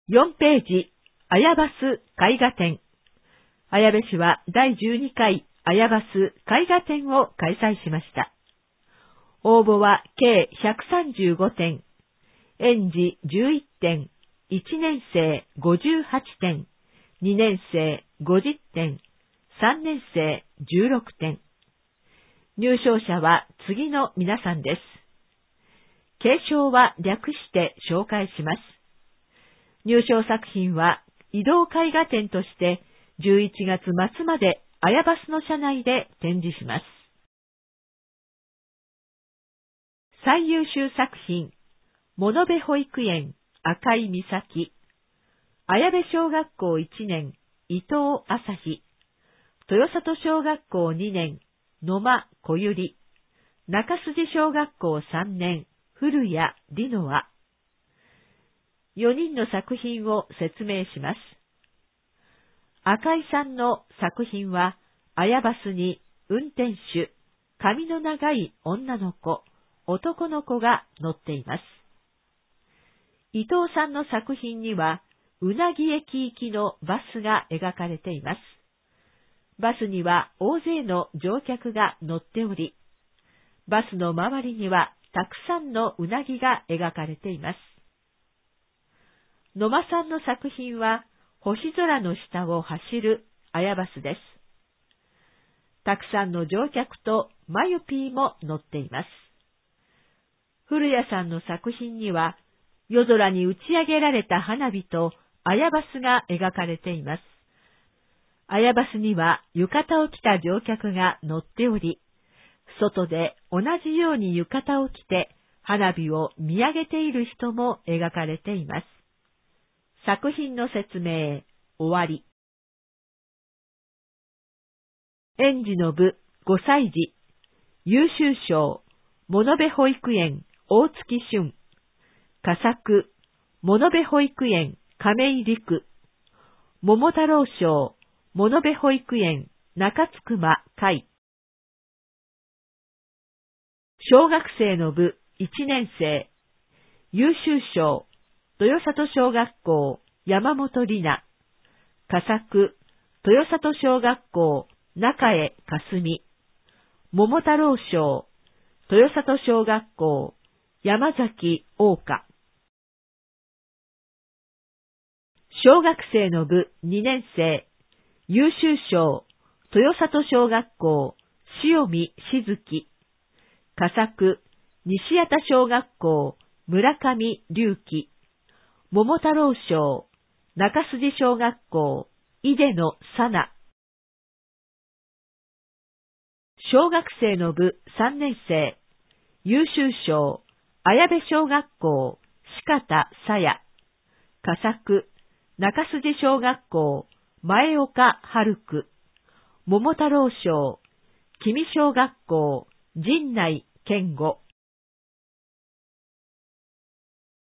4ページ、綾バス絵画展。綾部市は第12回綾バス絵画展を開催しました。応募は計135点、園児11点、1年生58点、2年生50点、3年生16点。入賞者は次の皆さんです。継承は略して紹介します。入賞作品は移動絵画展として11月末まで綾バスの車内で展示します。最優秀作品、物部保育園赤い岬、綾部小学校1年伊藤朝日、豊里小学校2年野間小百合、中筋小学校3年古谷里乃愛。4人の作品を説明します。赤井さんの作品は、綾バスに運転手、髪の長い女の子、男の子が乗っています。伊藤さんの作品には、うなぎ駅行きのバスが描かれています。バスには大勢の乗客が乗っており、バスの周りにはたくさんのうなぎが描かれています。野間さんの作品は、星空の下を走る綾バスです。たくさんの乗客とマユピーも乗っています。古谷さんの作品には、夜空に打ち上げられた花火と綾バスが描かれています。綾バスには浴衣を着た乗客が乗っており、外で同じように浴衣を着て花火を見上げている人も描かれています。作品の説明、終わり。園児の部5歳児、優秀賞、物部保育園大月俊、佳作、物部保育園亀井陸、桃太郎賞、物部保育園中津熊海。小学生の部1年生、優秀賞、豊里小学校山本里奈、佳作、豊里小学校中江かすみ、桃太郎賞、豊里小学校山崎大花。小学生の部2年生、優秀賞、豊里小学校塩見静樹、佳作、西谷田小学校村上隆樹、桃太郎賞、中筋小学校井出野紗奈。小学生の部3年生、優秀賞、綾部小学校鹿田沙耶、佳作、中筋小学校前岡春久、桃太郎賞、君小学校陣内健吾。